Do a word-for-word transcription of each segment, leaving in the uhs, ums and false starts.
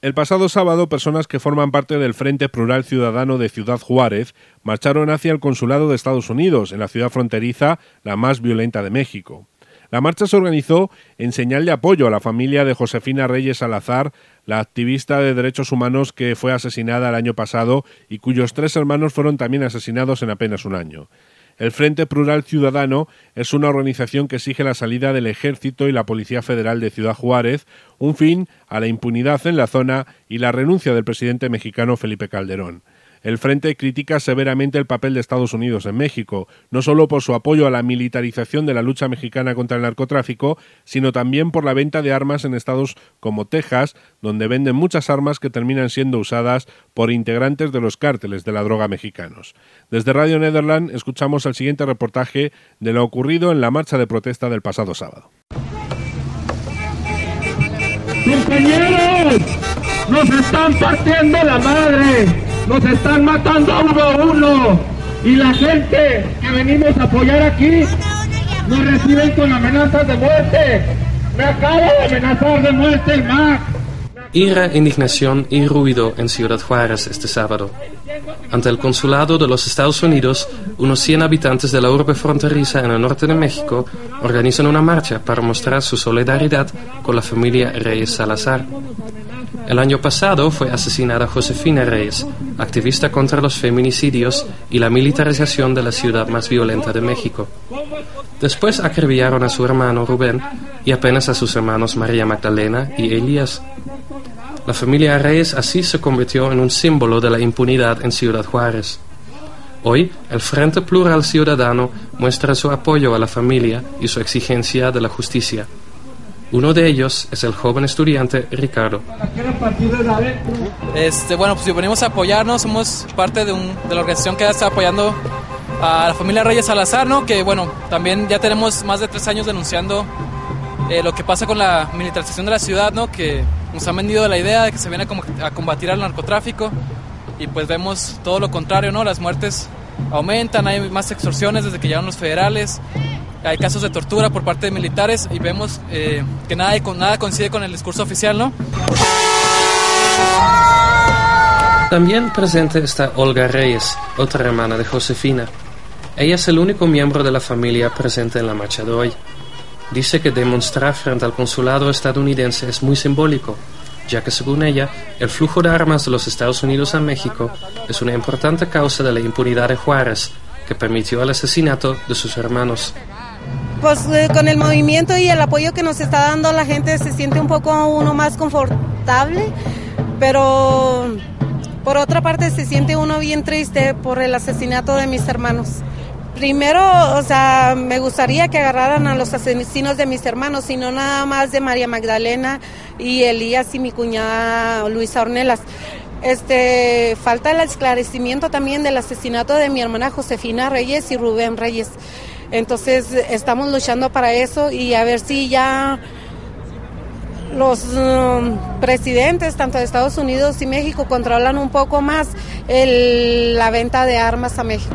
El pasado sábado, personas que forman parte del Frente Plural Ciudadano de Ciudad Juárez marcharon hacia el Consulado de Estados Unidos, en la ciudad fronteriza, la más violenta de México. La marcha se organizó en señal de apoyo a la familia de Josefina Reyes Salazar, la activista de derechos humanos que fue asesinada el año pasado y cuyos tres hermanos fueron también asesinados en apenas un año. El Frente Plural Ciudadano es una organización que exige la salida del Ejército y la Policía Federal de Ciudad Juárez, un fin a la impunidad en la zona y la renuncia del presidente mexicano Felipe Calderón. El Frente critica severamente el papel de Estados Unidos en México, no solo por su apoyo a la militarización de la lucha mexicana contra el narcotráfico, sino también por la venta de armas en estados como Texas, donde venden muchas armas que terminan siendo usadas por integrantes de los cárteles de la droga mexicanos. Desde Radio Nederland escuchamos el siguiente reportaje de lo ocurrido en la marcha de protesta del pasado sábado. ¡Compañeros! ¡Nos están partiendo la madre! ¡Nos están matando uno a uno! Y la gente que venimos a apoyar aquí nos reciben con amenazas de muerte. ¡Me acaba de amenazar de muerte el M A C! Ira, indignación y ruido en Ciudad Juárez este sábado. Ante el consulado de los Estados Unidos, unos cien habitantes de la urbe fronteriza en el norte de México organizan una marcha para mostrar su solidaridad con la familia Reyes Salazar. El año pasado fue asesinada Josefina Reyes, activista contra los feminicidios y la militarización de la ciudad más violenta de México. Después acribillaron a su hermano Rubén y apenas a sus hermanos María Magdalena y Elías. La familia Reyes así se convirtió en un símbolo de la impunidad en Ciudad Juárez. Hoy, el Frente Plural Ciudadano muestra su apoyo a la familia y su exigencia de la justicia. Uno de ellos es el joven estudiante Ricardo. Este, bueno, pues venimos a apoyarnos, somos parte de, un, de la organización que está apoyando a la familia Reyes Salazar, ¿no? Que bueno, también ya tenemos más de tres años denunciando eh, lo que pasa con la militarización de la ciudad, ¿no? Que nos han vendido la idea de que se viene a combatir al narcotráfico y pues vemos todo lo contrario, ¿no? Las muertes aumentan, hay más extorsiones desde que llegaron los federales. Hay casos de tortura por parte de militares y vemos eh, que nada, nada coincide con el discurso oficial, ¿no? También presente está Olga Reyes, otra hermana de Josefina. Ella es el único miembro de la familia presente en la marcha de hoy. Dice que demostrar frente al consulado estadounidense es muy simbólico, ya que según ella, el flujo de armas de los Estados Unidos a México es una importante causa de la impunidad de Juárez, que permitió el asesinato de sus hermanos. Pues eh, con el movimiento y el apoyo que nos está dando la gente se siente un poco uno más confortable, pero por otra parte se siente uno bien triste por el asesinato de mis hermanos. Primero, o sea, me gustaría que agarraran a los asesinos de mis hermanos y no nada más de María Magdalena y Elías y mi cuñada Luisa Ornelas. Este, falta el esclarecimiento también del asesinato de mi hermana Josefina Reyes y Rubén Reyes. Entonces estamos luchando para eso y a ver si ya los um, presidentes tanto de Estados Unidos y México controlan un poco más el, la venta de armas a México.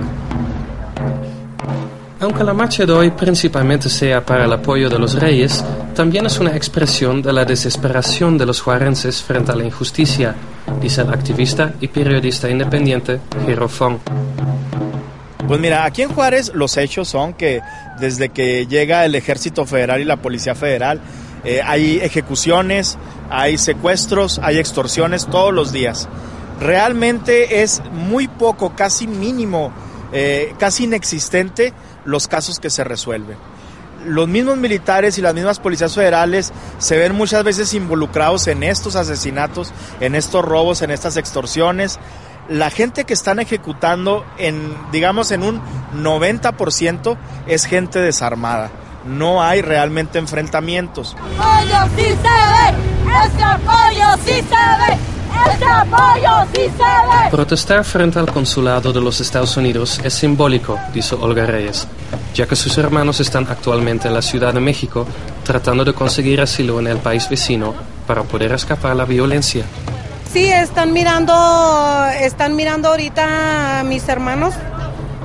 Aunque la marcha de hoy principalmente sea para el apoyo de los Reyes, también es una expresión de la desesperación de los juarenses frente a la injusticia, dice el activista y periodista independiente Jero Fong. Pues mira, aquí en Juárez los hechos son que desde que llega el Ejército Federal y la Policía Federal, eh, hay ejecuciones, hay secuestros, hay extorsiones todos los días. Realmente es muy poco, casi mínimo, eh, casi inexistente los casos que se resuelven. Los mismos militares y las mismas policías federales se ven muchas veces involucrados en estos asesinatos, en estos robos, en estas extorsiones. La gente que están ejecutando, en, digamos en un noventa por ciento, es gente desarmada. No hay realmente enfrentamientos. ¡Apoyo sí se ve! ¡Ese apoyo sí se ve! ¡Ese apoyo sí se ve! Protestar frente al consulado de los Estados Unidos es simbólico, dice Olga Reyes, ya que sus hermanos están actualmente en la Ciudad de México tratando de conseguir asilo en el país vecino para poder escapar la violencia. Sí, están mirando, están mirando ahorita a mis hermanos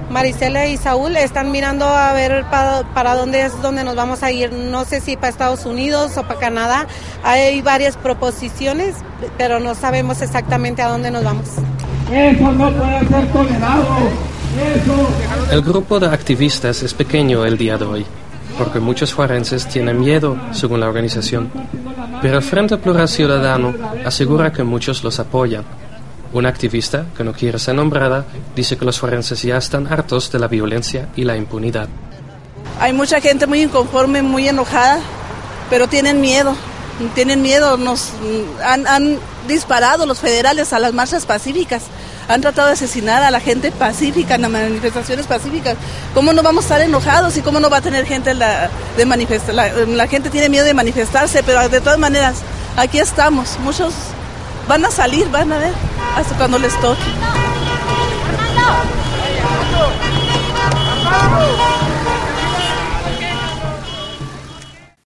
Marisela y Saúl están mirando a ver para, para dónde es donde nos vamos a ir. No sé si para Estados Unidos o para Canadá. Hay varias proposiciones, pero no sabemos exactamente a dónde nos vamos. Eso no puede ser tolerado. Eso. El grupo de activistas es pequeño el día de hoy, porque muchos juarenses tienen miedo, según la organización. Pero el Frente Plural Ciudadano asegura que muchos los apoyan. Una activista, que no quiere ser nombrada, dice que los juarenses ya están hartos de la violencia y la impunidad. Hay mucha gente muy inconforme, muy enojada, pero tienen miedo. Tienen miedo, nos han, han disparado los federales a las marchas pacíficas. Han tratado de asesinar a la gente pacífica en las manifestaciones pacíficas. ¿Cómo no vamos a estar enojados y cómo no va a tener gente la, de manifestar? La, la gente tiene miedo de manifestarse, pero de todas maneras, aquí estamos. Muchos van a salir, van a ver, hasta cuando les toque. ¡Vamos!